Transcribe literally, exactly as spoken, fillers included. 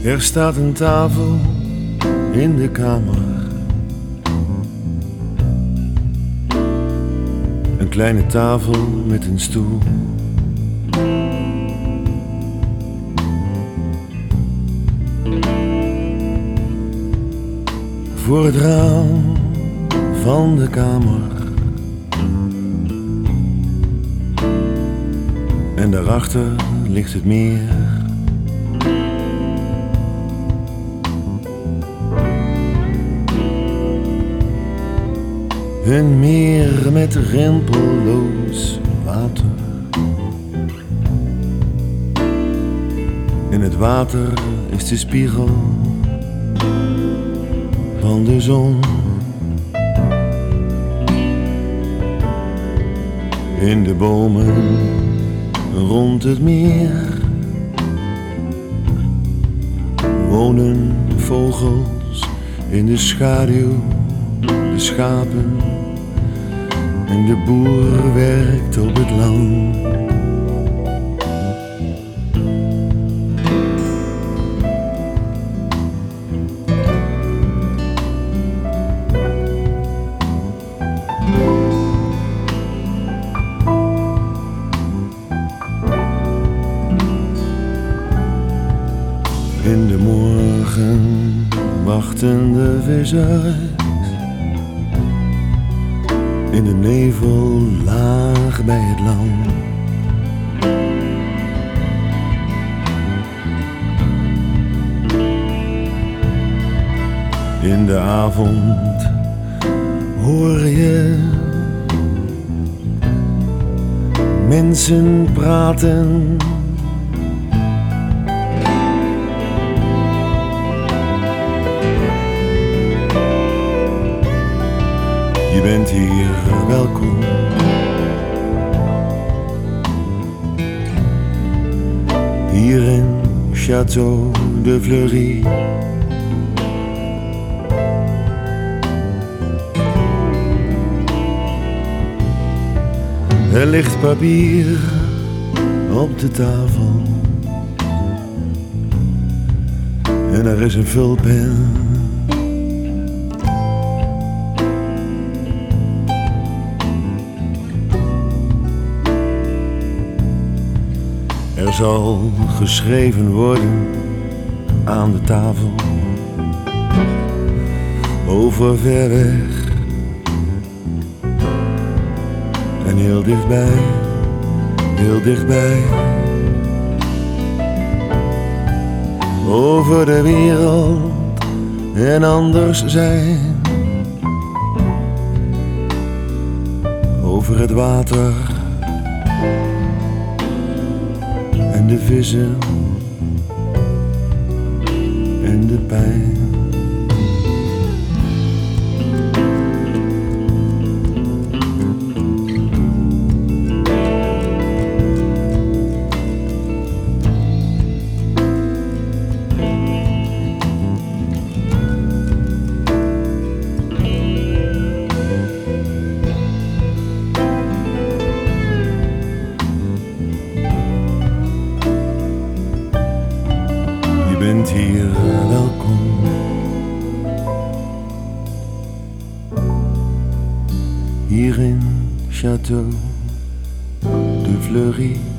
Er staat een tafel in de kamer. Een kleine tafel met een stoel. Voor het raam van de kamer. En daarachter ligt het meer. Een meer met rimpelloos water. En het water is de spiegel van de zon. In de bomen rond het meer wonen vogels in de schaduw, de schapen en de boer werkt op het land. In de morgen wachten de vissers in de nevel laag bij het land. In de avond hoor je mensen praten. Je bent hier welkom. Hier in Château de Fleury. Er ligt papier op de tafel. En er is een vulpen. Er zal geschreven worden aan de tafel over ver weg en heel dichtbij, heel dichtbij. Over de wereld en anders zijn. Over het water en de vissen en de pijn. Je bent hier welkom. Hier in Château de Fleury.